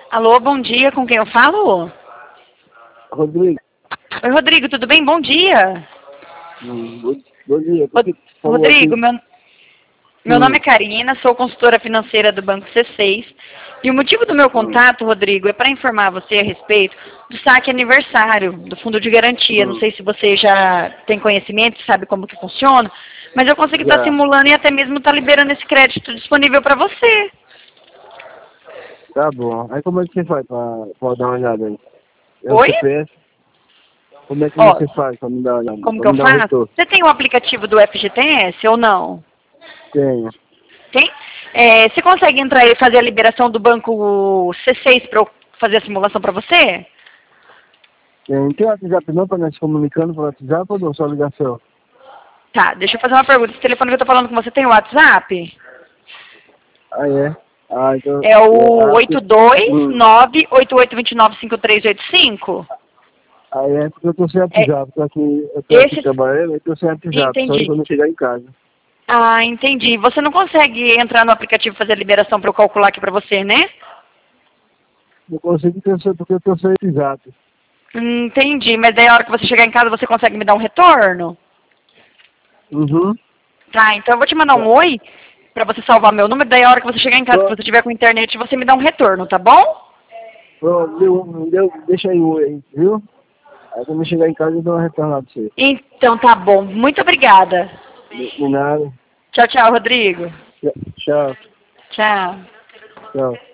Alô, bom dia, com quem eu falo? Rodrigo. Oi, Rodrigo, tudo bem? Bom dia. Bom dia. Rodrigo, Aqui? meu nome é Karina, sou consultora financeira do Banco C6. E o motivo do meu contato, Rodrigo, é para informar você a respeito do saque aniversário do Fundo de Garantia. Não sei se você já tem conhecimento, sabe como que funciona, mas eu consegui estar Já. simulando e até mesmo estar liberando esse crédito disponível para você. Tá bom. Aí como é que você faz pra dar uma olhada aí? É o Oi? CPF. Como é que Ó, você faz pra me dar uma olhada? como Pra que eu me dar um faço? retorno? Você tem o aplicativo do FGTS ou não? Tenho. Tem? Você consegue entrar e fazer a liberação do banco C6 para eu fazer a simulação para você? Tem WhatsApp não pra nós se comunicando por WhatsApp ou não? Só ligação? Tá, deixa eu fazer uma pergunta. Esse telefone que eu tô falando com você tem o WhatsApp? Ah, é? Ah, então... É o porque... 82988295385? Ah, é porque eu tô sem É, WhatsApp. Eu tô aqui esse... trabalhando e tô sem WhatsApp. Só Entendi. quando eu chegar em casa. Ah, entendi. Você não consegue entrar no aplicativo e fazer a liberação para eu calcular aqui para você, né? Não consigo porque eu tô sem WhatsApp. Entendi. Mas daí a hora que você chegar em casa você consegue me dar um retorno? Uhum. Tá, então eu vou te mandar um Tá. oi pra você salvar meu número, daí a hora que você chegar em casa, se você tiver com internet, você me dá um retorno, tá bom? Deixa aí o aí, viu? Aí quando eu chegar em casa eu dou uma retornada pra você. Então tá bom. Muito obrigada. De nada. Tchau, tchau, Rodrigo. Tchau. Tchau. Tchau.